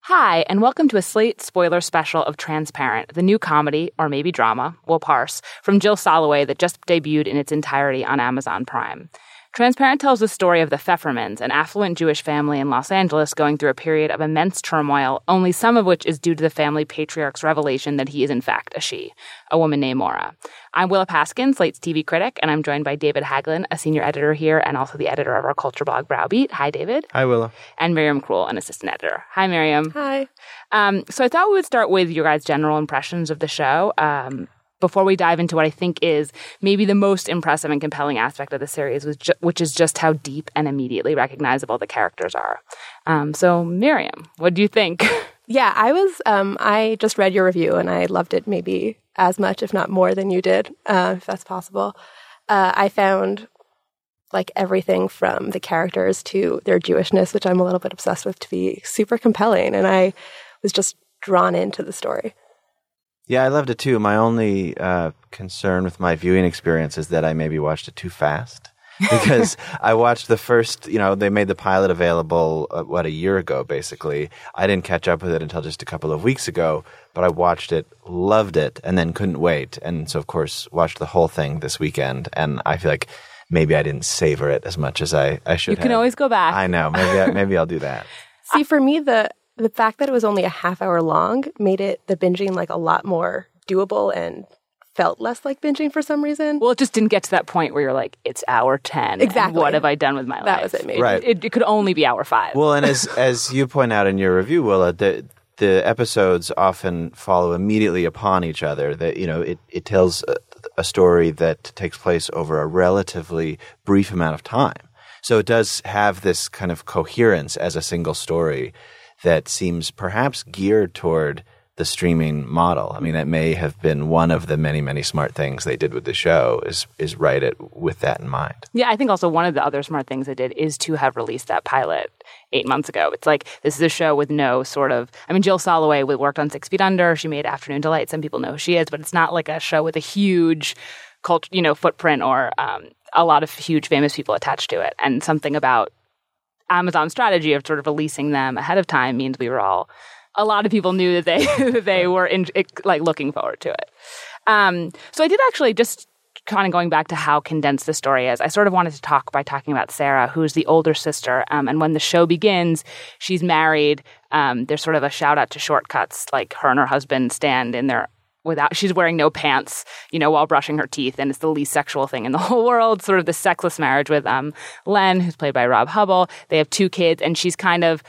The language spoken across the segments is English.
Hi, and welcome to a Slate spoiler special of Transparent, the new comedy, or maybe drama, we'll parse, from Jill Soloway that just debuted in its entirety on Amazon Prime. Transparent tells the story of the Pfeffermans, an affluent Jewish family in Los Angeles going through a period of immense turmoil, only some of which is due to the family patriarch's revelation that he is in fact a she, a woman named Maura. I'm Willa Paskin, Slate's TV critic, and I'm joined by David Haglin, a senior editor here and also the editor of our culture blog Browbeat. Hi, David. Hi, Willa. And Miriam Krul, an assistant editor. Hi, Miriam. Hi. So I thought we would start with your guys' general impressions of the show. Before we dive into what I think is maybe the most impressive and compelling aspect of the series, which is just how deep and immediately recognizable the characters are. So, Miriam, what do you think? Yeah, I just read your review and I loved it maybe as much, if not more than you did, if that's possible. I found like everything from the characters to their Jewishness, which I'm a little bit obsessed with, to be super compelling. And I was just drawn into the story. Yeah, I loved it too. My only concern with my viewing experience is that I maybe watched it too fast. Because I watched the first, they made the pilot available, a year ago, basically. I didn't catch up with it until just a couple of weeks ago, but I watched it, loved it, and then couldn't wait. And so, of course, watched the whole thing this weekend, and I feel like maybe I didn't savor it as much as I should have. You can always go back. I know. Maybe I'll do that. See, for me, the fact that it was only a half hour long made the binging like a lot more doable and felt less like binging for some reason. Well, it just didn't get to that point where you're like, it's hour 10. Exactly. What have I done with my life? That was it, maybe. Right. It could only be hour 5. Well, and as you point out in your review, Willa, the episodes often follow immediately upon each other. That it tells a story that takes place over a relatively brief amount of time. So it does have this kind of coherence as a single story that seems perhaps geared toward the streaming model. I mean, that may have been one of the many, many smart things they did with the show is write it with that in mind. Yeah, I think also one of the other smart things they did is to have released that pilot 8 months ago. It's like, this is a show with no sort of, Jill Soloway worked on 6 Feet Under. She made Afternoon Delight. Some people know who she is, but it's not like a show with a huge footprint or a lot of huge famous people attached to it. And something about Amazon's strategy of sort of releasing them ahead of time means a lot of people knew that they were looking forward to it. So I did actually, just kind of going back to how condensed the story is, I sort of wanted to talking about Sarah, who's the older sister. And when the show begins, she's married. There's sort of a shout out to Shortcuts, like her and her husband stand in their she's wearing no pants, while brushing her teeth, and it's the least sexual thing in the whole world. Sort of the sexless marriage with Len, who's played by Rob Hubble. They have 2 kids, and she's kind of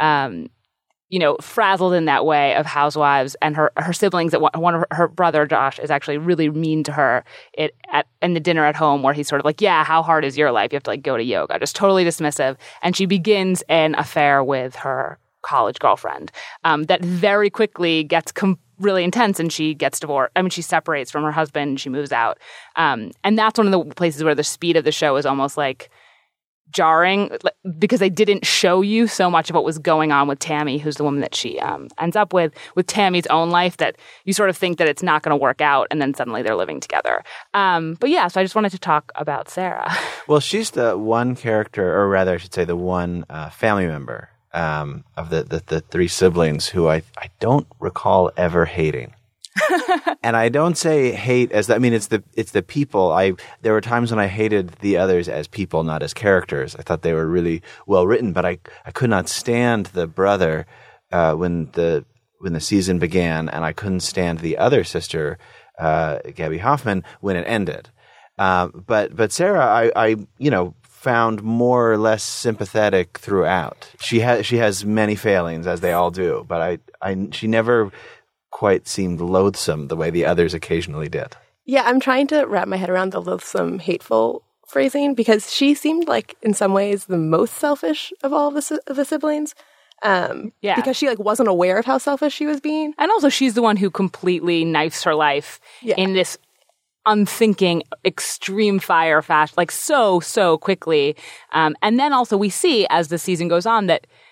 frazzled in that way of housewives, and her siblings. One of her brother Josh is actually really mean to her in the dinner at home, where he's sort of like, "Yeah, how hard is your life? You have to go to yoga." Just totally dismissive, and she begins an affair with her college girlfriend that very quickly gets really intense, and she gets divorced. She separates from her husband, and she moves out. And that's one of the places where the speed of the show is almost like jarring, because they didn't show you so much of what was going on with Tammy, who's the woman that she ends up with Tammy's own life, that you sort of think that it's not going to work out, and then suddenly they're living together. But yeah, so I just wanted to talk about Sarah. Well, she's the one character, or rather I should say the one family member of the 3 siblings who I don't recall ever hating. And I don't say hate as it's the people. There were times when I hated the others as people, not as characters. I thought they were really well written, but I could not stand the brother when the season began, and I couldn't stand the other sister, Gabby Hoffman, when it ended. But Sarah, I found more or less sympathetic throughout. She has many failings, as they all do, but she never quite seemed loathsome the way the others occasionally did. Yeah, I'm trying to wrap my head around the loathsome, hateful phrasing, because she seemed like, in some ways, the most selfish of all of the siblings. Because she wasn't aware of how selfish she was being. And also, she's the one who completely knifes her life in this unthinking, extreme fire fast, so quickly. And then also we see, as the season goes on, that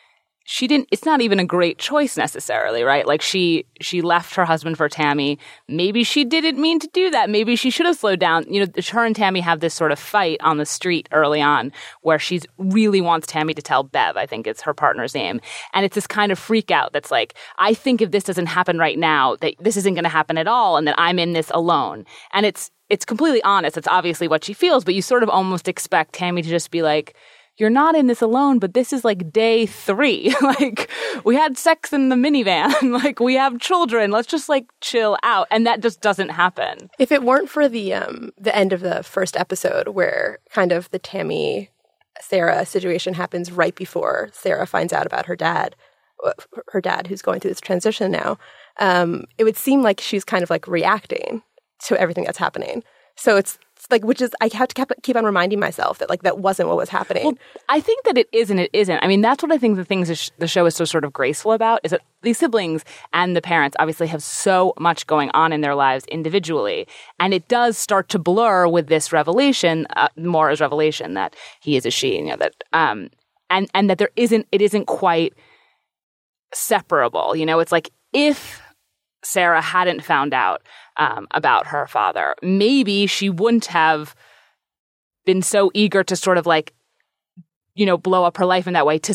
it's not even a great choice necessarily, right? Like she left her husband for Tammy. Maybe she didn't mean to do that. Maybe she should have slowed down. You know, her and Tammy have this sort of fight on the street early on where she really wants Tammy to tell Bev, I think it's her partner's name. And it's this kind of freak out that's like, I think if this doesn't happen right now, that this isn't going to happen at all and that I'm in this alone. And it's completely honest. It's obviously what she feels, but you sort of almost expect Tammy to just be like, you're not in this alone, but this is like day 3. Like, we had sex in the minivan. Like, we have children. Let's just like chill out. And that just doesn't happen. If it weren't for the end of the first episode where kind of the Tammy Sarah situation happens right before Sarah finds out about her dad who's going through this transition now, it would seem like she's kind of like reacting to everything that's happening. So it's like, which is, I have to keep on reminding myself that like that wasn't what was happening. Well, I think that it is and it isn't. I mean, that's what I think the show is so sort of graceful about, is that these siblings and the parents obviously have so much going on in their lives individually. And it does start to blur with this revelation, Maura's revelation that he is a she, you know, that, and that it isn't quite separable. You know, it's like if Sarah hadn't found out about her father, maybe she wouldn't have been so eager to sort of like, you know, blow up her life in that way,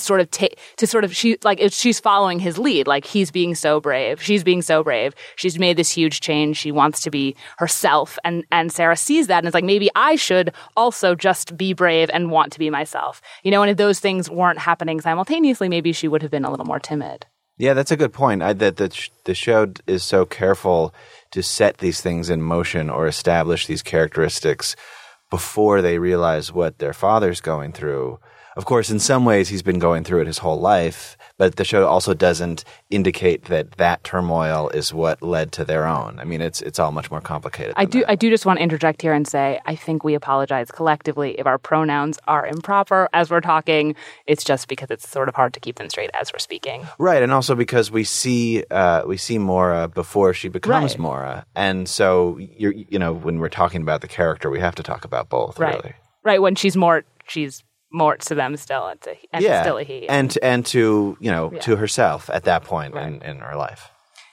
she's following his lead. Like, he's being so brave. She's being so brave. She's made this huge change. She wants to be herself. And Sarah sees that and it's like, maybe I should also just be brave and want to be myself. You know, and if those things weren't happening simultaneously, maybe she would have been a little more timid. Yeah, that's a good point. That the show is so careful to set these things in motion or establish these characteristics before they realize what their father's going through. Of course, in some ways, he's been going through it his whole life, but the show also doesn't indicate that turmoil is what led to their own. I mean, it's all much more complicated. I do just want to interject here and say, I think we apologize collectively if our pronouns are improper as we're talking. It's just because it's sort of hard to keep them straight as we're speaking. Right, and also because we see Maura before she becomes Maura, and so you know, when we're talking about the character, we have to talk about both. Right, really. Right. When she's Mort to them still. It's still a he. And to, you know, to herself at that point in her life.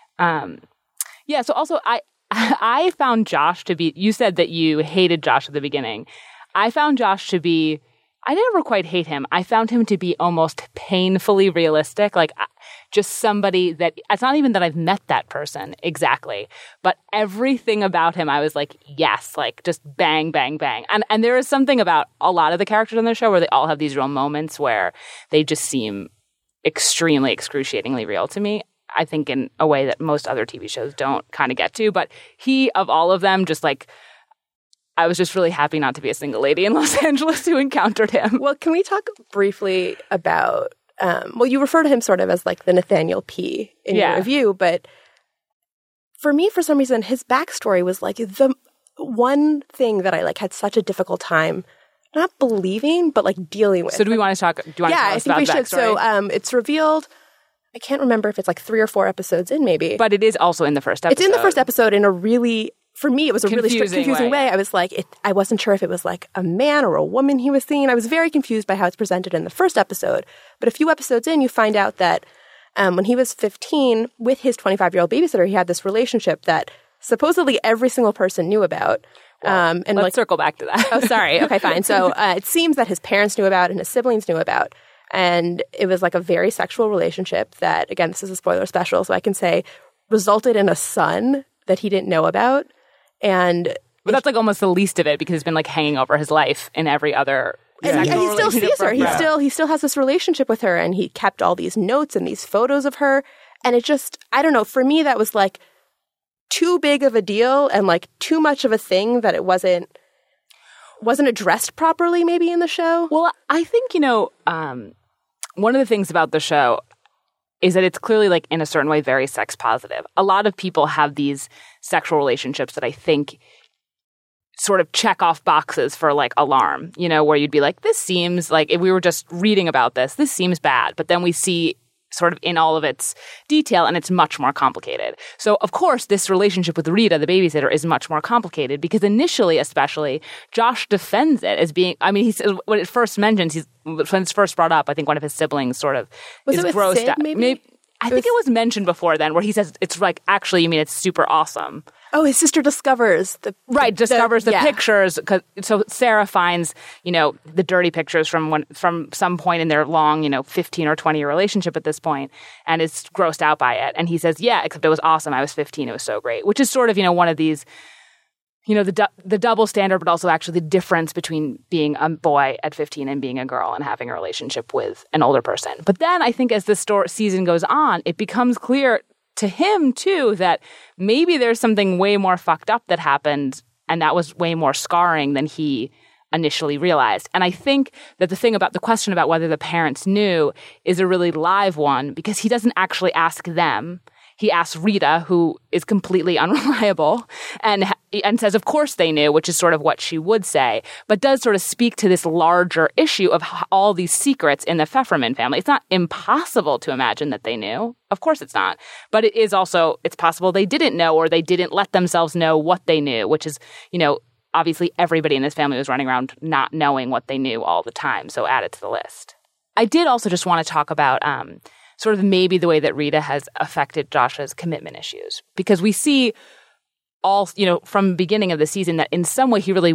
So also I found Josh to be, you said that you hated Josh at the beginning. I found Josh to be, I never quite hate him. I found him to be almost painfully realistic. Like, just somebody that, it's not even that I've met that person exactly, but everything about him, I was like, yes, like just bang, bang, bang. And there is something about a lot of the characters on the show where they all have these real moments where they just seem extremely excruciatingly real to me. I think in a way that most other TV shows don't kind of get to. But he, of all of them, just like, I was just really happy not to be a single lady in Los Angeles who encountered him. Well, can we talk briefly about, you refer to him sort of as like the Nathaniel P. in your review, but for me, for some reason, his backstory was like the one thing that I like had such a difficult time not believing, but like dealing with. So do you want to tell us about the backstory? Yeah, I think we should. So it's revealed, I can't remember if it's like 3 or 4 episodes in maybe. But it is also in the first episode. It's in the first episode in a really... For me, it was a really confusing way. I was like, I wasn't sure if it was like a man or a woman he was seeing. I was very confused by how it's presented in the first episode. But a few episodes in, you find out that when he was 15, with his 25-year-old babysitter, he had this relationship that supposedly every single person knew about. And let's circle back to that. Oh, sorry. Okay, fine. So it seems that his parents knew about and his siblings knew about. And it was like a very sexual relationship that, again, this is a spoiler special, so I can say, resulted in a son that he didn't know about. But that's like almost the least of it because it's been like hanging over his life in every other. And he still sees her. He still has this relationship with her, and he kept all these notes and these photos of her. And it just, I don't know. For me, that was like too big of a deal and like too much of a thing that it wasn't addressed properly. Maybe in the show. Well, I think one of the things about the show is that it's clearly, like, in a certain way, very sex positive. A lot of people have these sexual relationships that I think sort of check off boxes for, like, alarm, you know, where you'd be like, this seems like, if we were just reading about this seems bad. But then we see sort of in all of its detail, and it's much more complicated. So, of course, this relationship with Rita, the babysitter, is much more complicated because initially, especially, Josh defends it as being, I mean, he says, when it first mentions, when it's first brought up, I think one of his siblings sort of is grossed Sid, out. Maybe I think it was mentioned before then, where he says it's like, actually, you mean it's super awesome. Oh, his sister discovers the pictures. So Sarah finds, the dirty pictures from some point in their long, 15 or 20 year relationship at this point, and is grossed out by it. And he says, yeah, except it was awesome. I was 15. It was so great, which is sort of, one of these, the double standard, but also actually the difference between being a boy at 15 and being a girl and having a relationship with an older person. But then I think as the season goes on, it becomes clear to him, too, that maybe there's something way more fucked up that happened, and that was way more scarring than he initially realized. And I think that the question about whether the parents knew is a really live one, because he doesn't actually ask them. He asks Rita, who is completely unreliable, and says, of course they knew, which is sort of what she would say, but does sort of speak to this larger issue of all these secrets in the Pfefferman family. It's not impossible to imagine that they knew. Of course it's not. But it is also, it's possible they didn't know, or they didn't let themselves know what they knew, which is, obviously everybody in this family was running around not knowing what they knew all the time. So add it to the list. I did also just want to talk about sort of maybe the way that Rita has affected Josh's commitment issues. Because we see all, from the beginning of the season that in some way he really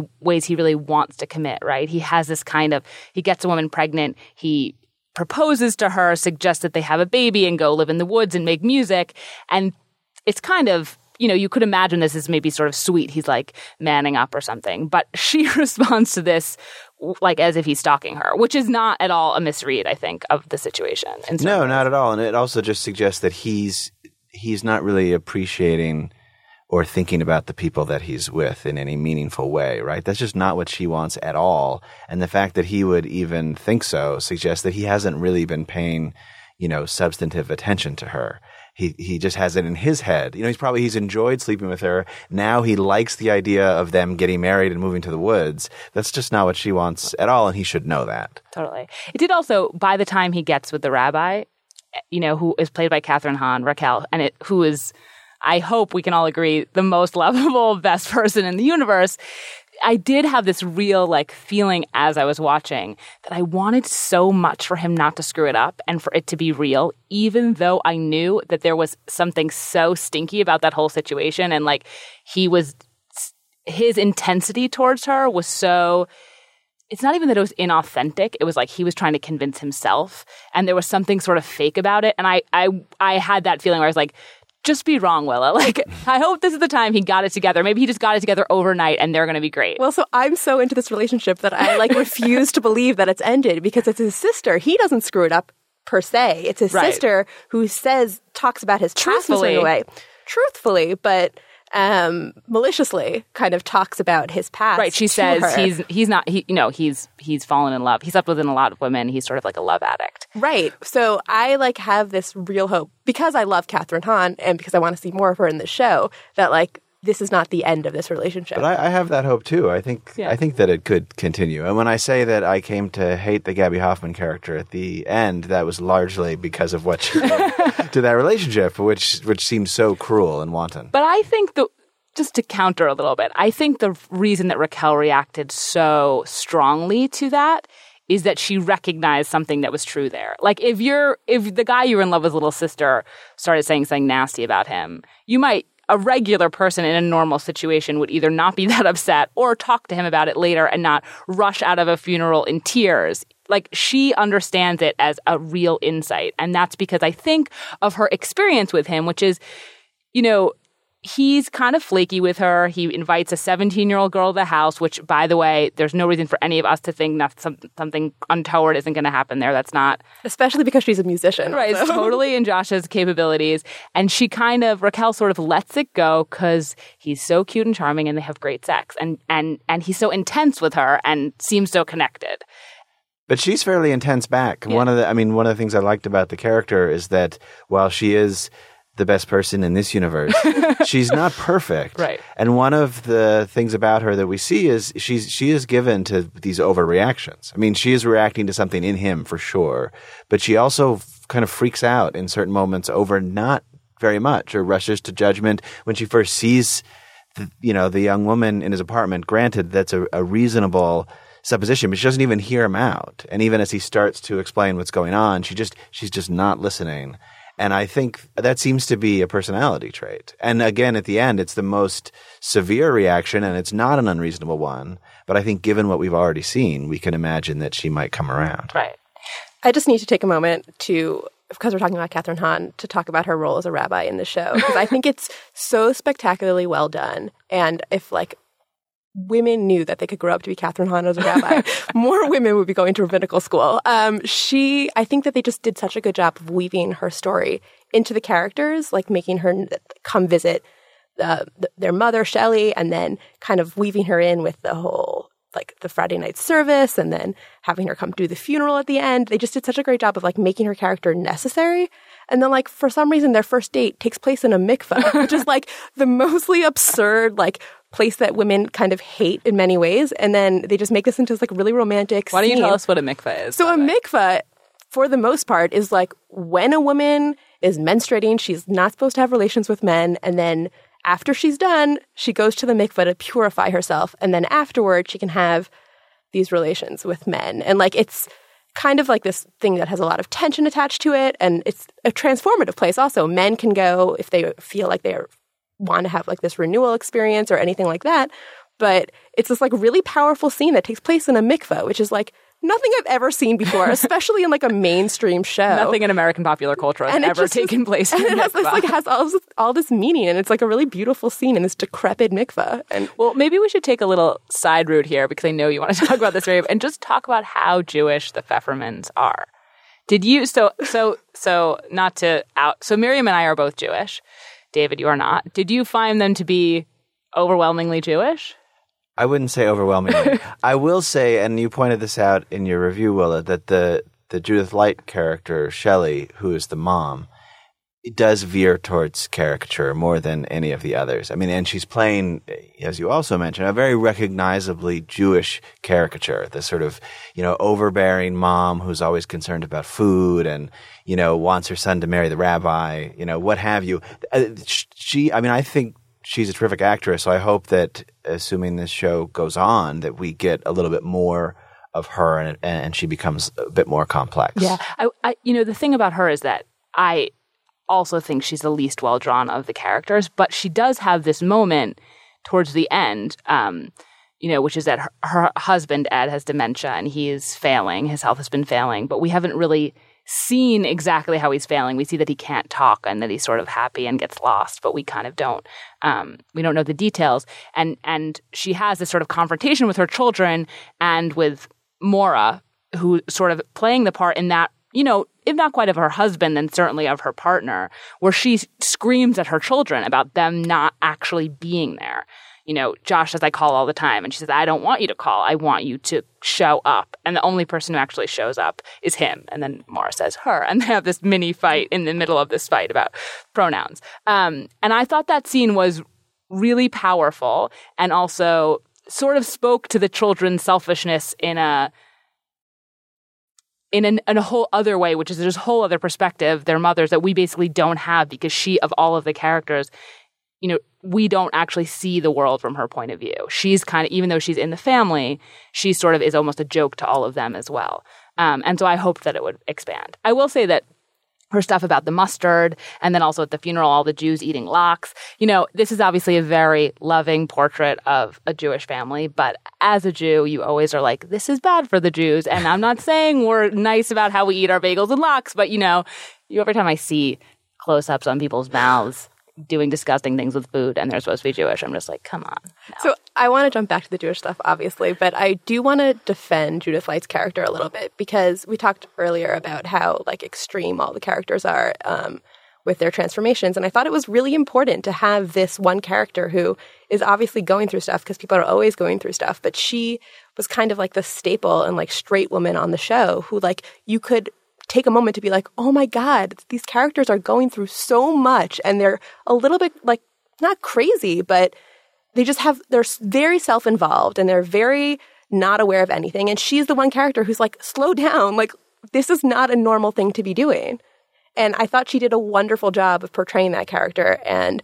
wants to commit, right? He has this he gets a woman pregnant, he proposes to her, suggests that they have a baby and go live in the woods and make music. And it's kind of, you could imagine this as maybe sort of sweet. He's like manning up or something. But she responds to this like as if he's stalking her, which is not at all a misread, I think, of the situation. No, not at all. And it also just suggests that he's not really appreciating or thinking about the people that he's with in any meaningful way, right? That's just not what she wants at all. And the fact that he would even think so suggests that he hasn't really been paying, substantive attention to her. He just has it in his head. He's enjoyed sleeping with her. Now he likes the idea of them getting married and moving to the woods. That's just not what she wants at all, and he should know that. Totally. It did also, by the time he gets with the rabbi, who is played by Kathryn Hahn, Raquel, and who is, I hope we can all agree, the most lovable, best person in the universe, I did have this real feeling as I was watching that I wanted so much for him not to screw it up and for it to be real, even though I knew that there was something so stinky about that whole situation. And his intensity towards her was so, it's not even that it was inauthentic. It was like he was trying to convince himself, and there was something sort of fake about it. And I had that feeling where I was like, just be wrong, Willa. I hope this is the time he got it together. Maybe he just got it together overnight and they're going to be great. Well, so I'm so into this relationship that I refuse to believe that it's ended because it's his sister. He doesn't screw it up per se. It's his sister who talks about his past in a way. Truthfully, but maliciously kind of talks about his past. Right. She says he's fallen in love. He's slept with a lot of women. He's sort of like a love addict. Right. So I have this real hope because I love Kathryn Hahn and because I want to see more of her in the show that this is not the end of this relationship. But I have that hope too. I think that it could continue. And when I say that I came to hate the Gabby Hoffman character at the end, that was largely because of what she did to that relationship, which seems so cruel and wanton. But I think just to counter a little bit, I think the reason that Raquel reacted so strongly to that is that she recognized something that was true there. If the guy you were in love with, little sister, started saying something nasty about him, a regular person in a normal situation would either not be that upset or talk to him about it later and not rush out of a funeral in tears. She understands it as a real insight. And that's because I think of her experience with him, which is, he's kind of flaky with her. He invites a 17-year-old girl to the house, which, by the way, there's no reason for any of us to think something untoward isn't going to happen there. That's not. Especially because she's a musician. Right. It's totally in Josh's capabilities. And Raquel sort of lets it go because he's so cute and charming and they have great sex. And he's so intense with her and seems so connected. But she's fairly intense back. Yeah. One of the things I liked about the character is that while she is the best person in this universe. She's not perfect. Right. And one of the things about her that we see is she is given to these overreactions. I mean, she is reacting to something in him for sure, but she also kind of freaks out in certain moments over not very much, or rushes to judgment when she first sees the young woman in his apartment. Granted, that's a reasonable supposition, but she doesn't even hear him out. And even as he starts to explain what's going on, she's just not listening. And I think that seems to be a personality trait. And again, at the end, it's the most severe reaction, and it's not an unreasonable one. But I think given what we've already seen, we can imagine that she might come around. Right. I just need to take a moment because we're talking about Kathryn Hahn, to talk about her role as a rabbi in the show. Because I think it's so spectacularly well done. And if women knew that they could grow up to be Kathryn Hahn as a rabbi, more women would be going to rabbinical school. I think that they just did such a good job of weaving her story into the characters, making her come visit their mother, Shelley, and then kind of weaving her in with the whole, the Friday night service, and then having her come do the funeral at the end. They just did such a great job of making her character necessary. And then for some reason, their first date takes place in a mikveh, which is the mostly absurd, place that women kind of hate in many ways. And then they just make this into this really romantic Why don't scene. you tell us what a mikveh is? So a mikveh, for the most part, is when a woman is menstruating, she's not supposed to have relations with men. And then after she's done, she goes to the mikveh to purify herself. And then afterward, she can have these relations with men. And it's kind of this thing that has a lot of tension attached to it. And it's a transformative place also. Men can go if they feel like they want to have this renewal experience or anything like that. But it's this really powerful scene that takes place in a mikveh, which is nothing I've ever seen before, especially in a mainstream show. Nothing in American popular culture has ever taken place in a mikveh. It has all this meaning, and it's a really beautiful scene in this decrepit mikveh. And well, maybe we should take a little side route here, because I know you want to talk about this, Rabe, and just talk about how Jewish the Pfeffermans are. Did you so not to out? So Miriam and I are both Jewish. David, you are not. Did you find them to be overwhelmingly Jewish? I wouldn't say overwhelmingly. I will say, and you pointed this out in your review, Willa, that the Judith Light character, Shelley, who is the mom, it does veer towards caricature more than any of the others. I mean, and she's playing, as you also mentioned, a very recognizably Jewish caricature, the sort of, overbearing mom who's always concerned about food and, wants her son to marry the rabbi, what have you. I think she's a terrific actress, so I hope that, assuming this show goes on, that we get a little bit more of her and she becomes a bit more complex. Yeah. The thing about her is that I also think she's the least well-drawn of the characters, but she does have this moment towards the end, which is that her husband, Ed, has dementia and he is failing. His health has been failing, but we haven't really seen exactly how he's failing. We see that he can't talk and that he's sort of happy and gets lost, but we kind of don't. We don't know the details. And she has this sort of confrontation with her children and with Maura, who sort of playing the part in that, if not quite of her husband, then certainly of her partner, where she screams at her children about them not actually being there. Josh says, I call all the time. And she says, I don't want you to call. I want you to show up. And the only person who actually shows up is him. And then Maura says her. And they have this mini fight in the middle of this fight about pronouns. And I thought that scene was really powerful and also sort of spoke to the children's selfishness in a whole other way, which is there's a whole other perspective, their mothers, that we basically don't have, because she, of all of the characters, we don't actually see the world from her point of view. She's kind of, even though she's in the family, she sort of is almost a joke to all of them as well. And so I hoped that it would expand. I will say that her stuff about the mustard, and then also at the funeral, all the Jews eating lox. This is obviously a very loving portrait of a Jewish family, but as a Jew, you always are like, this is bad for the Jews. And I'm not saying we're nice about how we eat our bagels and lox, but every time I see close-ups on people's mouths doing disgusting things with food and they're supposed to be Jewish, I'm just like, come on. No. So I want to jump back to the Jewish stuff, obviously, but I do want to defend Judith Light's character a little bit, because we talked earlier about how extreme all the characters are with their transformations. And I thought it was really important to have this one character who is obviously going through stuff, because people are always going through stuff, but she was kind of the staple and straight woman on the show who you could take a moment to be like, oh my God, these characters are going through so much and they're a little bit like, not crazy, but they're very self-involved and they're very not aware of anything. And she's the one character who's like, slow down. Like, this is not a normal thing to be doing. And I thought she did a wonderful job of portraying that character. And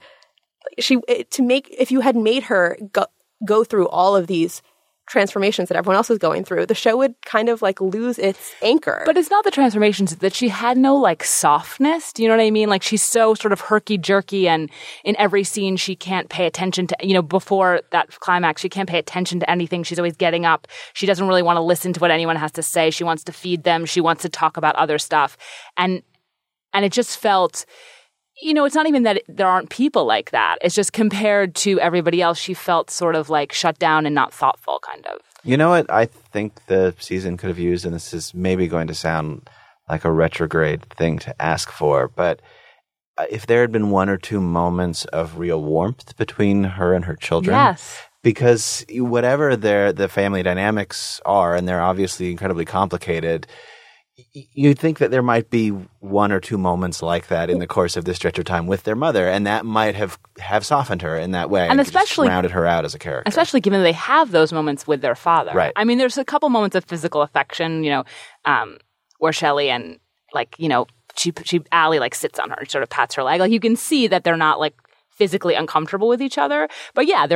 if you had made her go through all of these transformations that everyone else was going through, the show would kind of like lose its anchor. But it's not the transformations, that she had no like softness. Do you know what I mean? Like she's so sort of herky-jerky, and in every scene she can't pay attention to, before that climax, she can't pay attention to anything. She's always getting up. She doesn't really want to listen to what anyone has to say. She wants to feed them. She wants to talk about other stuff. And it just felt, it's not even that there aren't people like that. It's just compared to everybody else, she felt sort of like shut down and not thoughtful, kind of. You know what I think the season could have used, and this is maybe going to sound like a retrograde thing to ask for, but if there had been one or two moments of real warmth between her and her children. Yes. Because whatever the family dynamics are, and they're obviously incredibly complicated, you'd think that there might be one or two moments like that in the course of this stretch of time with their mother, and that might have softened her in that way, and especially just rounded her out as a character. Especially given that they have those moments with their father. Right. I mean, there's a couple moments of physical affection, where Shelley and Allie like sits on her and sort of pats her leg. Like you can see that they're not like physically uncomfortable with each other, but yeah,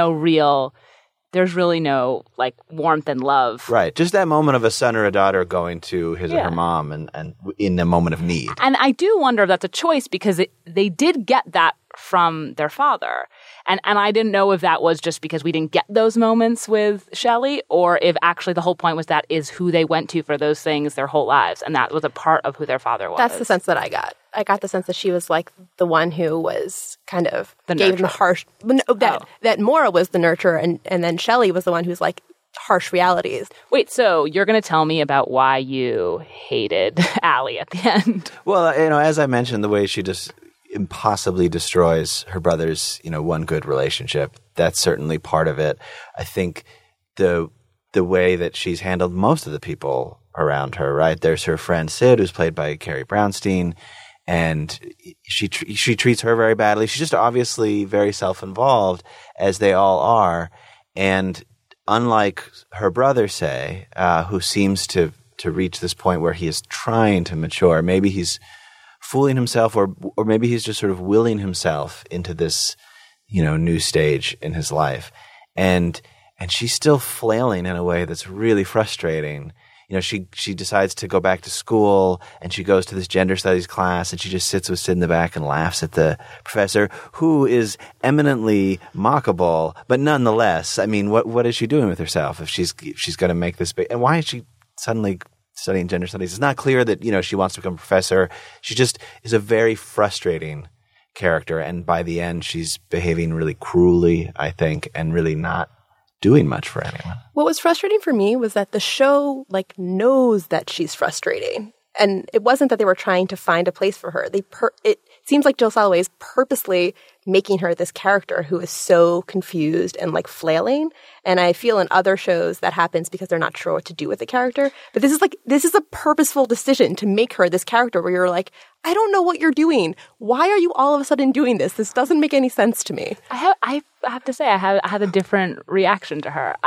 there's really no like warmth and love. Right. Just that moment of a son or a daughter going to his or her mom and in a moment of need. And I do wonder if that's a choice, because they did get that from their father. And I didn't know if that was just because we didn't get those moments with Shelley, or if actually the whole point was that is who they went to for those things their whole lives. And that was a part of who their father was. That's the sense that I got. I got the sense that she was like the one who was kind of gave him the harsh, that Maura was the nurturer, and then Shelley was the one who's like harsh realities. Wait, so you're going to tell me about why you hated Allie at the end? Well, as I mentioned, the way she just impossibly destroys her brother's, one good relationship, that's certainly part of it. I think the way that she's handled most of the people around her, right? There's her friend Sid, who's played by Carrie Brownstein, and she treats her very badly. She's just obviously very self-involved, as they all are. And unlike her brother, say, who seems to reach this point where he is trying to mature, maybe he's fooling himself, or maybe he's just sort of willing himself into this, new stage in his life. And she's still flailing in a way that's really frustrating. She decides to go back to school, and she goes to this gender studies class, and she just sits with Sid in the back and laughs at the professor, who is eminently mockable, but nonetheless, I mean, what is she doing with herself if she's going to make this big? And why is she suddenly studying gender studies? It's not clear that, she wants to become a professor. She just is a very frustrating character, and by the end, she's behaving really cruelly, I think, and really not doing much for anyone. What was frustrating for me was that the show knows that she's frustrating, and it wasn't that they were trying to find a place for her. It seems like Jill Soloway is purposely making her this character who is so confused and flailing. And I feel in other shows that happens because they're not sure what to do with the character. But this is a purposeful decision to make her this character where you're like, I don't know what you're doing. Why are you all of a sudden doing this? This doesn't make any sense to me. I have to say, I had a different reaction to her.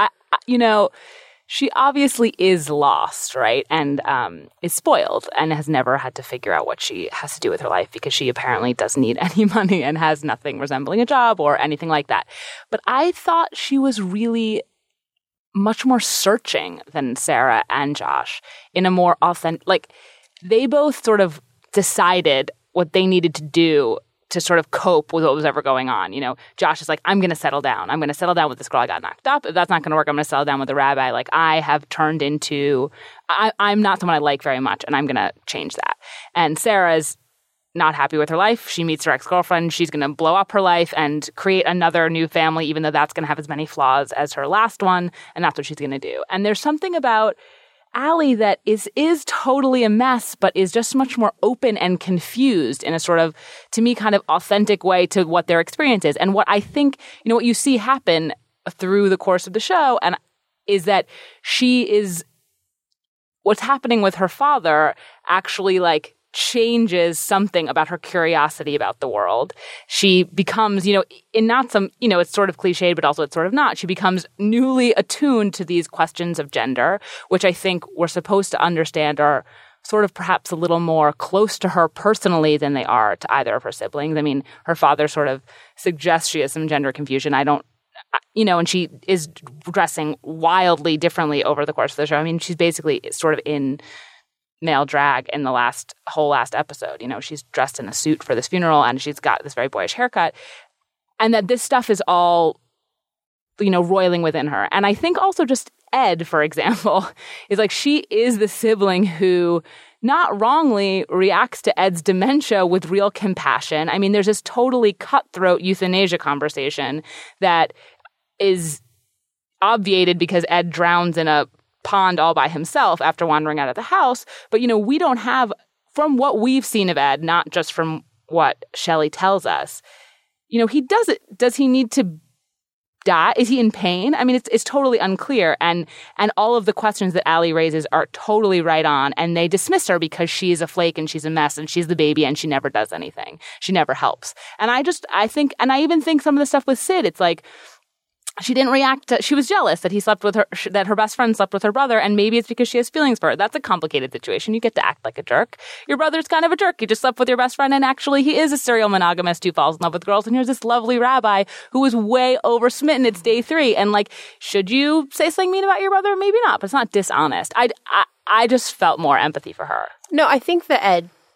She obviously is lost, right? And is spoiled and has never had to figure out what she has to do with her life, because she apparently doesn't need any money and has nothing resembling a job or anything like that. But I thought she was really much more searching than Sarah and Josh, in a more authentic, they both sort of decided what they needed to do to sort of cope with what was ever going on. Josh is like, I'm going to settle down. I'm going to settle down with this girl I got knocked up. If that's not going to work, I'm going to settle down with the rabbi. I have turned into, I'm not someone I like very much, and I'm going to change that. And Sarah's not happy with her life. She meets her ex-girlfriend. She's going to blow up her life and create another new family, even though that's going to have as many flaws as her last one. And that's what she's going to do. And there's something about Allie that is totally a mess, but is just much more open and confused in a sort of, to me, kind of authentic way to what their experience is. And what I think, what you see happen through the course of the show, and is that she is what's happening with her father actually like changes something about her curiosity about the world. She becomes, in not some, it's sort of cliched, but also it's sort of not. She becomes newly attuned to these questions of gender, which I think we're supposed to understand are sort of perhaps a little more close to her personally than they are to either of her siblings. I mean, her father sort of suggests she has some gender confusion. And she is dressing wildly differently over the course of the show. I mean, she's basically sort of in male drag in the last episode. She's dressed in a suit for this funeral and she's got this very boyish haircut. And that this stuff is all, roiling within her. And I think also just Ed, for example, is like she is the sibling who not wrongly reacts to Ed's dementia with real compassion. I mean, there's this totally cutthroat euthanasia conversation that is obviated because Ed drowns in a pond all by himself after wandering out of the house. But, we don't have, from what we've seen of Ed, not just from what Shelley tells us, does he need to die? Is he in pain? I mean, it's totally unclear. And all of the questions that Allie raises are totally right on. And they dismiss her because she's a flake and she's a mess and she's the baby and she never does anything. She never helps. And I even think some of the stuff with Sid, it's like, she didn't react to, she was jealous that he slept with her, that her best friend slept with her brother, and maybe it's because she has feelings for her. That's a complicated situation. You get to act like a jerk. Your brother's kind of a jerk. You just slept with your best friend, and actually he is a serial monogamist who falls in love with girls, and here's this lovely rabbi who is way over smitten. It's day 3, and like, should you say something mean about your brother? Maybe not, but it's not dishonest. I just felt more empathy for her. No, I think the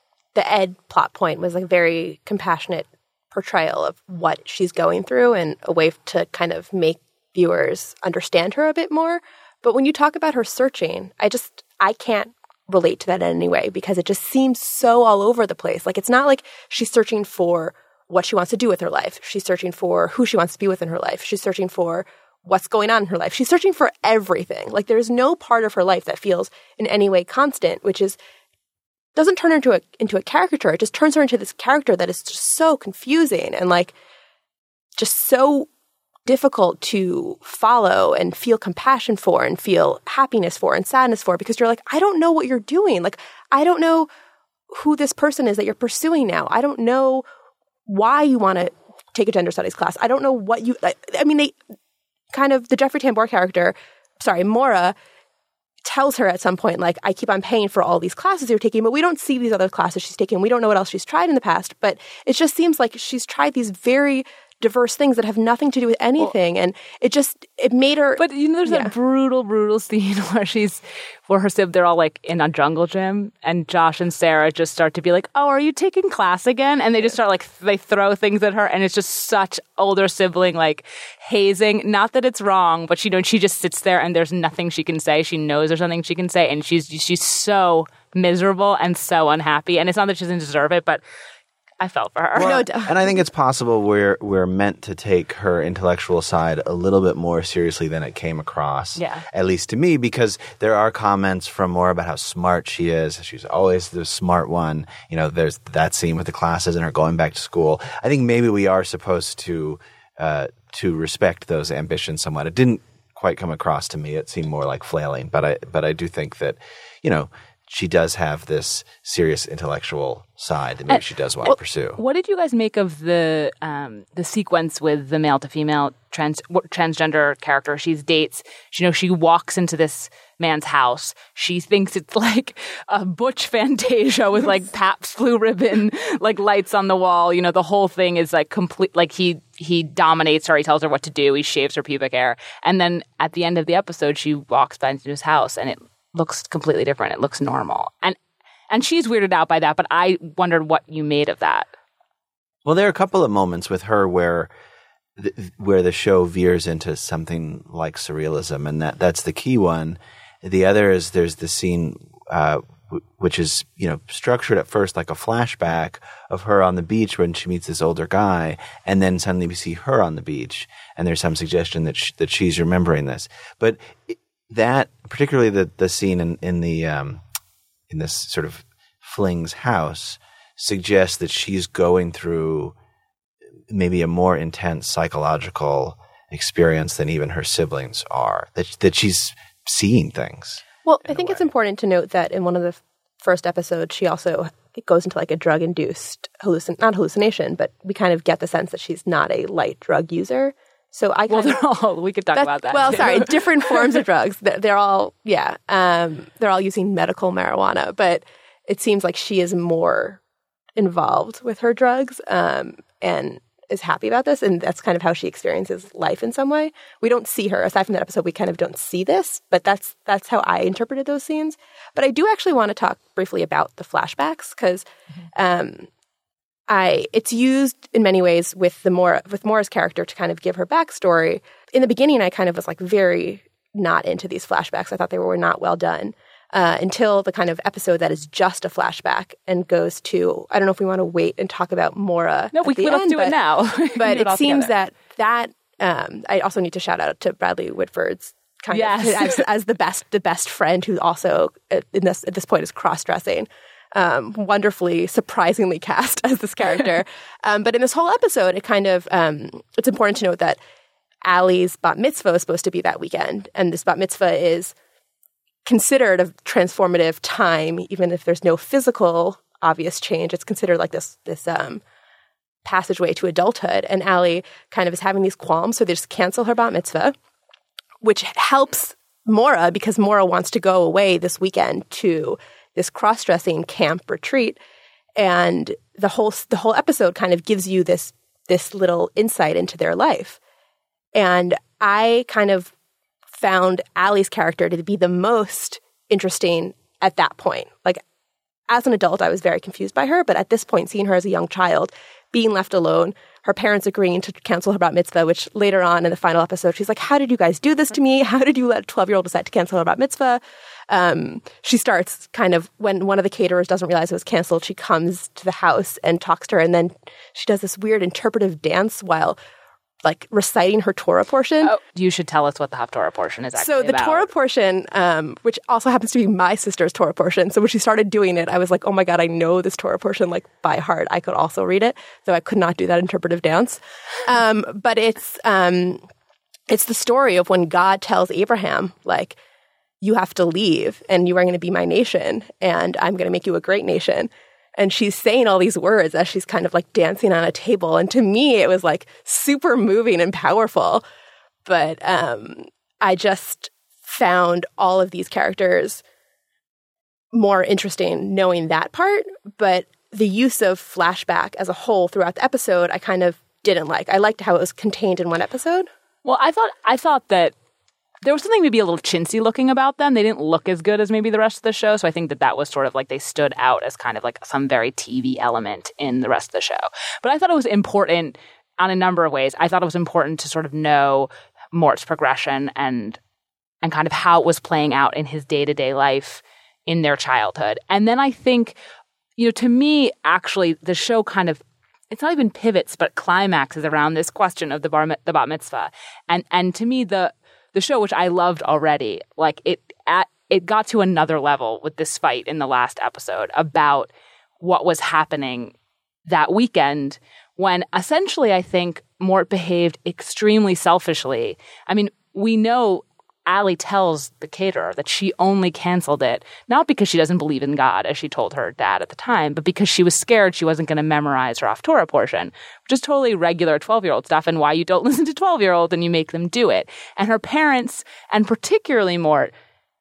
Ed plot point was like very compassionate portrayal of what she's going through and a way to kind of make viewers understand her a bit more. But when you talk about her searching, I can't relate to that in any way because it just seems so all over the place. Like, it's not like she's searching for what she wants to do with her life. She's searching for who she wants to be with in her life. She's searching for what's going on in her life. She's searching for everything. Like, there's no part of her life that feels in any way constant, which doesn't turn her into a caricature. It just turns her into this character that is just so confusing and like just so difficult to follow and feel compassion for and feel happiness for and sadness for, because you're like, I don't know what you're doing. Like, I don't know who this person is that you're pursuing now. I don't know why you want to take a gender studies class. I don't know what they kind of, the Jeffrey Tambor character, Maura, tells her at some point, like, I keep on paying for all these classes you're taking, but we don't see these other classes she's taken. We don't know what else she's tried in the past, but it just seems like she's tried these very diverse things that have nothing to do with anything. And it made her... But, there's that brutal scene where they're all like in a jungle gym and Josh and Sarah just start to be like, oh, are you taking class again? And they just start they throw things at her, and it's just such older sibling like hazing. Not that it's wrong, but she just sits there and there's nothing she can say. She knows there's nothing she can say, and she's so miserable and so unhappy. And it's not that she doesn't deserve it, but I felt for her. Well, and I think it's possible we're meant to take her intellectual side a little bit more seriously than it came across, at least to me, because there are comments from Maura about how smart she is. She's always the smart one. There's that scene with the classes and her going back to school. I think maybe we are supposed to respect those ambitions somewhat. It didn't quite come across to me. It seemed more like flailing, but I do think that, she does have this serious intellectual side that maybe she does want to pursue. What did you guys make of the sequence with the male to female transgender character? She dates. She walks into this man's house. She thinks it's like a butch Fantasia with like Pabst Blue Ribbon, like lights on the wall. The whole thing is like complete. Like he dominates her. He tells her what to do. He shaves her pubic hair, and then at the end of the episode, she walks back into his house, and it looks completely different. It looks normal. And she's weirded out by that, but I wondered what you made of that. Well, there are a couple of moments with her where the show veers into something like surrealism, and that's the key one. The other is there's the scene which is, structured at first like a flashback of her on the beach when she meets this older guy, and then suddenly we see her on the beach, and there's some suggestion that she's remembering this. But that, particularly the scene in this sort of fling's house, suggests that she's going through maybe a more intense psychological experience than even her siblings are. That she's seeing things. Well, I think it's important to note that in one of the first episodes, she also goes into like a drug-induced not hallucination, but we kind of get the sense that she's not a light drug user. So we could talk about that. Well, sorry, different forms of drugs. They're all, they're all using medical marijuana, but it seems like she is more involved with her drugs and is happy about this, and that's kind of how she experiences life in some way. We don't see her, aside from that episode, we kind of don't see this, but that's how I interpreted those scenes. But I do actually want to talk briefly about the flashbacks, because it's used in many ways with Maura's character to kind of give her backstory. In the beginning, I kind of was like very not into these flashbacks. I thought they were not well done. Until the kind of episode that is just a flashback and goes to, I don't know if we want to wait and talk about Maura. No, let's do it now. But it seems that I also need to shout out to Bradley Whitford's kind of as the best friend, who also at this point is cross-dressing. Wonderfully, surprisingly cast as this character. But in this whole episode, it kind of it's important to note that Allie's bat mitzvah is supposed to be that weekend, and this bat mitzvah is considered a transformative time, even if there's no physical obvious change. It's considered like this passageway to adulthood. And Allie kind of is having these qualms, so they just cancel her bat mitzvah, which helps Maura because Maura wants to go away this weekend to this cross-dressing camp retreat. And the whole episode kind of gives you this little insight into their life. And I kind of found Allie's character to be the most interesting at that point. Like, as an adult, I was very confused by her, but at this point, seeing her as a young child, being left alone, her parents agreeing to cancel her bat mitzvah, which later on in the final episode, she's like, how did you guys do this to me? How did you let a 12-year-old decide to cancel her bat mitzvah? She starts kind of, when one of the caterers doesn't realize it was canceled, she comes to the house and talks to her, and then she does this weird interpretive dance while like reciting her Torah portion. Oh, you should tell us what the Haftorah portion is actually about. So the Torah portion, which also happens to be my sister's Torah portion. So when she started doing it, I was like, oh my God, I know this Torah portion like by heart. I could also read it, though I could not do that interpretive dance. But it's the story of when God tells Abraham, like, you have to leave and you are going to be my nation and I'm going to make you a great nation. And she's saying all these words as she's kind of like dancing on a table. And to me, it was like super moving and powerful. But I just found all of these characters more interesting knowing that part. But the use of flashback as a whole throughout the episode, I kind of didn't like. I liked how it was contained in one episode. Well, I thought that there was something maybe a little chintzy looking about them. They didn't look as good as maybe the rest of the show. So I think that was sort of like they stood out as kind of like some very TV element in the rest of the show. But I thought it was important on a number of ways. I thought it was important to sort of know Mort's progression and kind of how it was playing out in his day-to-day life in their childhood. And then I think, to me, actually, the show kind of, it's not even pivots, but climaxes around this question of the bat mitzvah. And to me, the show, which I loved already, like it got to another level with this fight in the last episode about what was happening that weekend when essentially I think Mort behaved extremely selfishly. I mean, we know Allie tells the caterer that she only canceled it, not because she doesn't believe in God, as she told her dad at the time, but because she was scared she wasn't going to memorize her Haftorah portion, which is totally regular 12-year-old stuff and why you don't listen to 12-year-olds and you make them do it. And her parents, and particularly Mort,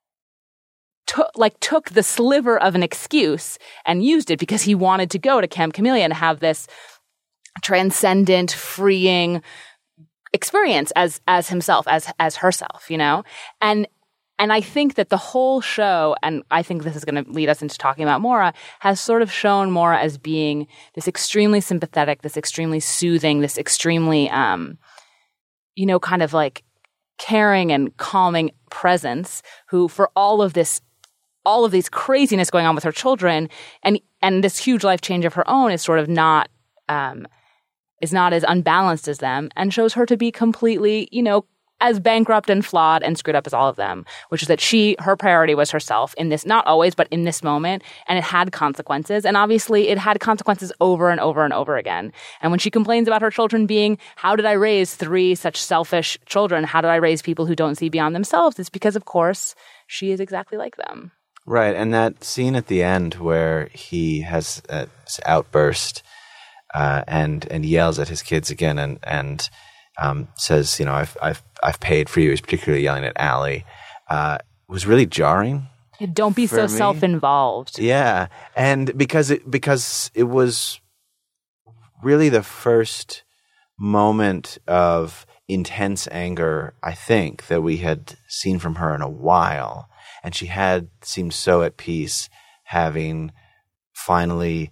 took the sliver of an excuse and used it because he wanted to go to Camp Camellia and have this transcendent, freeing experience as himself, as herself, And I think that the whole show, and I think this is going to lead us into talking about Maura, has sort of shown Maura as being this extremely sympathetic, this extremely soothing, this extremely, kind of like caring and calming presence who, for all of these craziness going on with her children and this huge life change of her own, is sort of not as unbalanced as them, and shows her to be completely, as bankrupt and flawed and screwed up as all of them, which is that her priority was herself in this, not always, but in this moment, and it had consequences. And obviously it had consequences over and over and over again. And when she complains about her children being, how did I raise 3 such selfish children? How did I raise people who don't see beyond themselves? It's because, of course, she is exactly like them. Right. And that scene at the end where he has this outburst and yells at his kids again and says, I've paid for you. He's particularly yelling at Allie. Was really jarring. Don't be so self-involved. Yeah, and because it was really the first moment of intense anger, I think, that we had seen from her in a while, and she had seemed so at peace, having finally,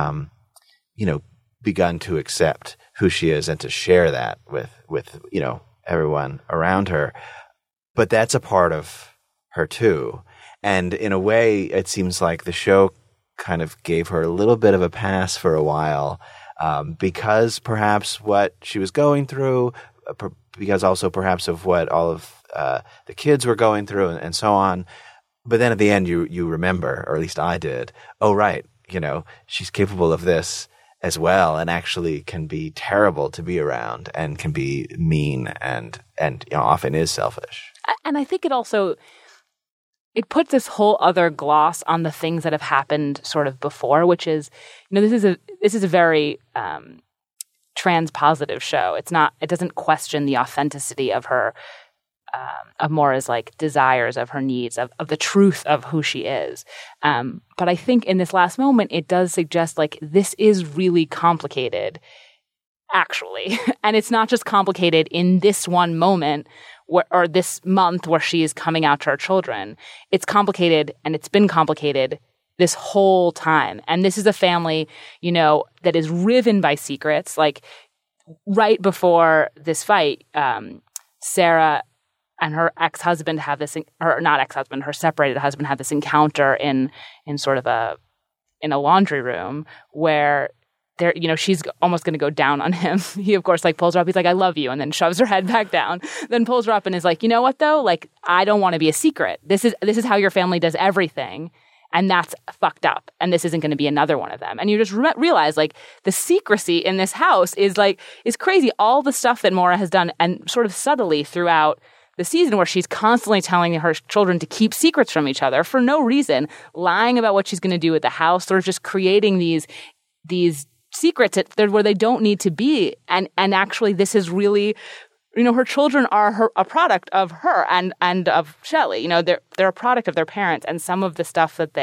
begun to accept who she is and to share that with everyone around her. But that's a part of her too. And in a way, it seems like the show kind of gave her a little bit of a pass for a while, because perhaps what she was going through, because also perhaps of what all of the kids were going through and so on. But then at the end, you remember, or at least I did, oh, right, she's capable of this as well, and actually can be terrible to be around and can be mean and often is selfish. And I think it puts this whole other gloss on the things that have happened sort of before, which is, this is a very trans-positive show. It doesn't question the authenticity of her, of Maura's like desires, of her needs, of the truth of who she is. But I think in this last moment, it does suggest like this is really complicated, actually. And it's not just complicated in this one moment or this month where she is coming out to her children. It's complicated, and it's been complicated this whole time. And this is a family, that is riven by secrets. Like right before this fight, Sarah and her ex-husband have this, or not ex-husband, her separated husband have this encounter in sort of in a laundry room where she's almost going to go down on him. He, of course, pulls her up. He's like, I love you. And then shoves her head back down, then pulls her up and is like, you know what though? I don't want to be a secret. This is how your family does everything. And that's fucked up. And this isn't going to be another one of them. And you just realize the secrecy in this house is crazy. All the stuff that Maura has done, and sort of subtly throughout the season, where she's constantly telling her children to keep secrets from each other for no reason, lying about what she's going to do with the house, or just creating these secrets where they don't need to be. And actually, this is really, her children are a product of her and of Shelley. They're a product of their parents, and some of the stuff that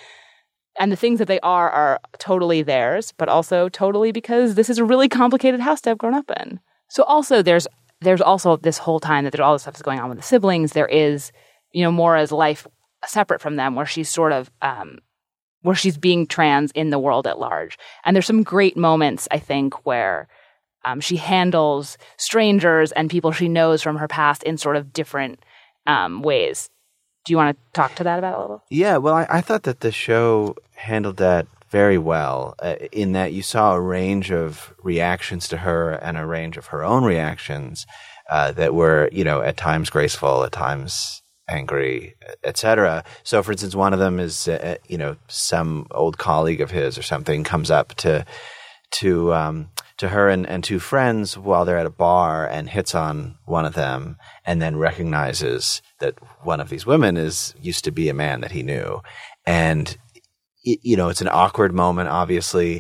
and the things that they are totally theirs, but also totally because this is a really complicated house to have grown up in. So also there's also this whole time that all this stuff is going on with the siblings. There is, Maura's life separate from them, where she's sort of, where she's being trans in the world at large. And there's some great moments, I think, where she handles strangers and people she knows from her past in sort of different ways. Do you want to talk to that about a little? Yeah, well, I thought that the show handled that very well, in that you saw a range of reactions to her and a range of her own reactions that were, at times graceful, at times angry, etc. So, for instance, one of them is, some old colleague of his or something comes up to her and 2 friends while they're at a bar and hits on one of them, and then recognizes that one of these women used to be a man that he knew. And it's an awkward moment, obviously.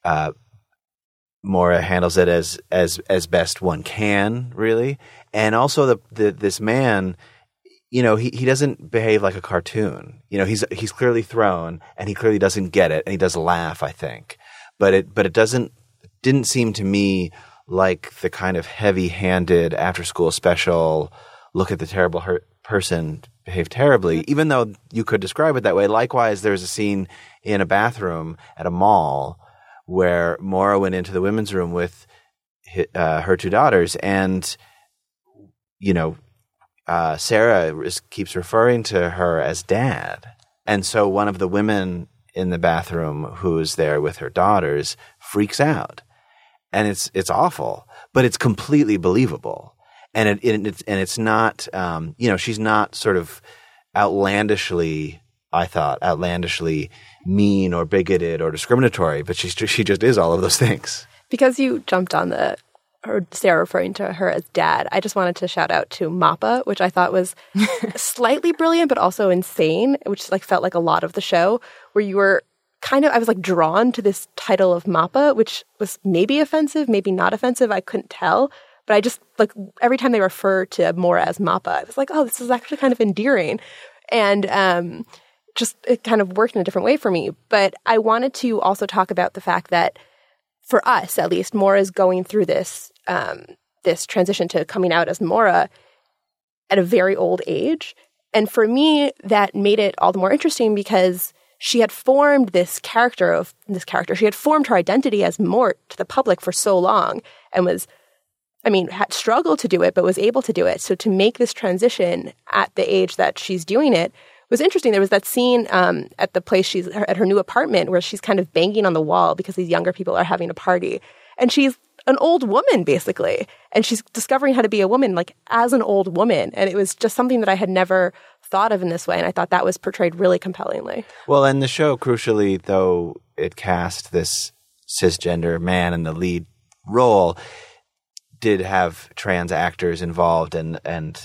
Maura handles it as best one can, really. And also this man, he doesn't behave like a cartoon. He's clearly thrown, and he clearly doesn't get it, and he does laugh, I think. But it didn't seem to me like the kind of heavy-handed after-school special, look at the terrible person behave terribly, even though you could describe it that way. Likewise, there's a scene in a bathroom at a mall where Maura went into the women's room with her 2 daughters, and Sarah keeps referring to her as dad. And so one of the women in the bathroom who's there with her daughters freaks out. And it's awful, but it's completely believable. and it's not she's not sort of outlandishly mean or bigoted or discriminatory, but she just is all of those things. Because you jumped on Sarah referring to her as dad, I just wanted to shout out to Mappa, which I thought was slightly brilliant, but also insane, which felt like a lot of the show, where you were I was drawn to this title of Mappa, which was maybe offensive, maybe not offensive. I couldn't tell. But I just, every time they refer to Maura as Mappa, I was like, oh, this is actually kind of endearing. And just it kind of worked in a different way for me. But I wanted to also talk about the fact that for us, at least, Maura is going through this this transition to coming out as Maura at a very old age. And for me, that made it all the more interesting because she had formed this character. She had formed her identity as Mort to the public for so long and had struggled to do it, but was able to do it. So to make this transition at the age that she's doing it was interesting. There was that scene at the place she's at her new apartment where she's kind of banging on the wall because these younger people are having a party. And she's an old woman, basically. And she's discovering how to be a woman, as an old woman. And it was just something that I had never thought of in this way. And I thought that was portrayed really compellingly. Well, and the show, crucially, though it cast this cisgender man in the lead role, did have trans actors involved, and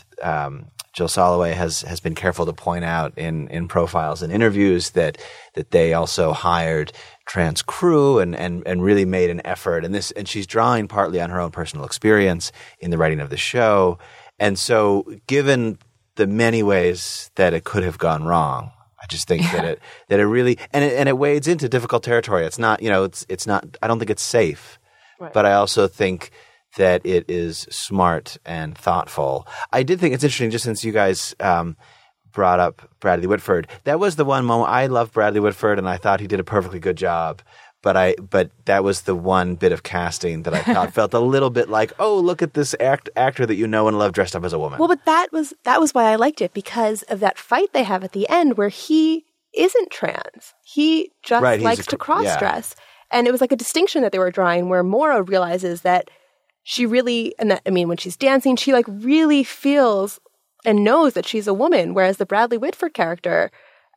Jill Soloway has been careful to point out in profiles and interviews that they also hired trans crew and really made an effort. And she's drawing partly on her own personal experience in the writing of the show. And so, given the many ways that it could have gone wrong, I just think that it really and it wades into difficult territory. It's not it's not. I don't think it's safe, right. But I also think that it is smart and thoughtful. I did think it's interesting, just since you guys brought up Bradley Whitford. That was the one moment I loved Bradley Whitford, and I thought he did a perfectly good job. But that was the one bit of casting that I thought felt a little bit like, oh, look at this actor that you know and love dressed up as a woman. Well, but that was why I liked it, because of that fight they have at the end where he isn't trans. He just likes to cross-dress. Yeah. And it was like a distinction that they were drawing where Maura realizes that she really, when she's dancing, she really feels and knows that she's a woman, whereas the Bradley Whitford character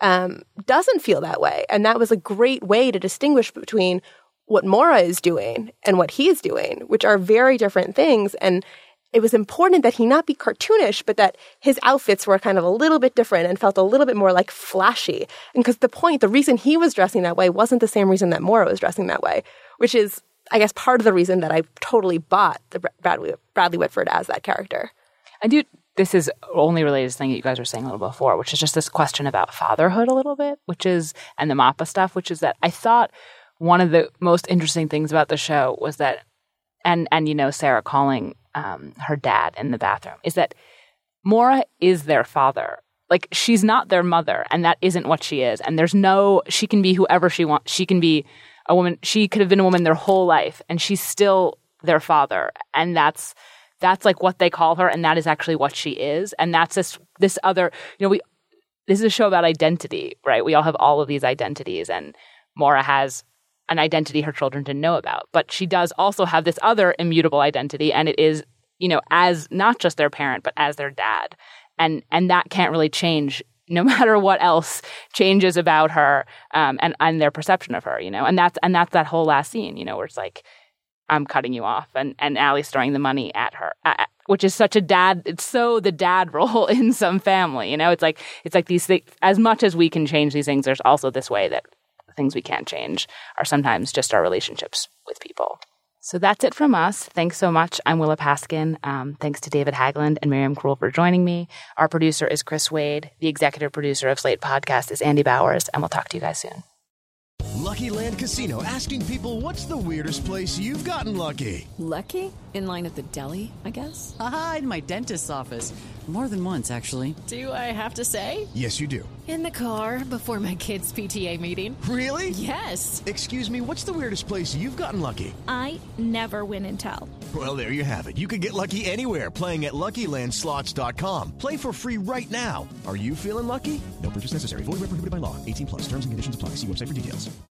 doesn't feel that way. And that was a great way to distinguish between what Maura is doing and what he's doing, which are very different things. And it was important that he not be cartoonish, but that his outfits were kind of a little bit different and felt a little bit more flashy. And because the reason he was dressing that way wasn't the same reason that Maura was dressing that way, which is, I guess, part of the reason that I totally bought the Bradley Whitford as that character. This is only related to the thing that you guys were saying a little before, which is just this question about fatherhood a little bit, and the Mappa stuff, which is that I thought one of the most interesting things about the show was that, and Sarah calling her dad in the bathroom, is that Maura is their father. She's not their mother, and that isn't what she is. And she can be whoever she wants. She can be a woman. She could have been a woman their whole life, and she's still their father. And that's what they call her, and that is actually what she is. And that's this other, this is a show about identity, right? We all have all of these identities, and Maura has an identity her children didn't know about. But she does also have this other immutable identity, and it is, as not just their parent, but as their dad. And that can't really change no matter what else changes about her and their perception of her, And that's that whole last scene, where it's I'm cutting you off, and Allie's throwing the money at her, which is such a dad. It's so the dad role in some family, It's like these things. As much as we can change these things, there's also this way that things we can't change are sometimes just our relationships with people. So that's it from us. Thanks so much. I'm Willa Paskin. Thanks to David Haglund and Miriam Krul for joining me. Our producer is Chris Wade. The executive producer of Slate Podcast is Andy Bowers, and we'll talk to you guys soon. Lucky Land Casino, asking people, what's the weirdest place you've gotten lucky? Lucky? In line at the deli, I guess? Aha, in my dentist's office. More than once, actually. Do I have to say? Yes, you do. In the car before my kids' PTA meeting. Really? Yes. Excuse me, what's the weirdest place you've gotten lucky? I never win and tell. Well, there you have it. You can get lucky anywhere, playing at LuckyLandSlots.com. Play for free right now. Are you feeling lucky? No purchase necessary. Void where prohibited by law. 18+. Terms and conditions apply. See website for details.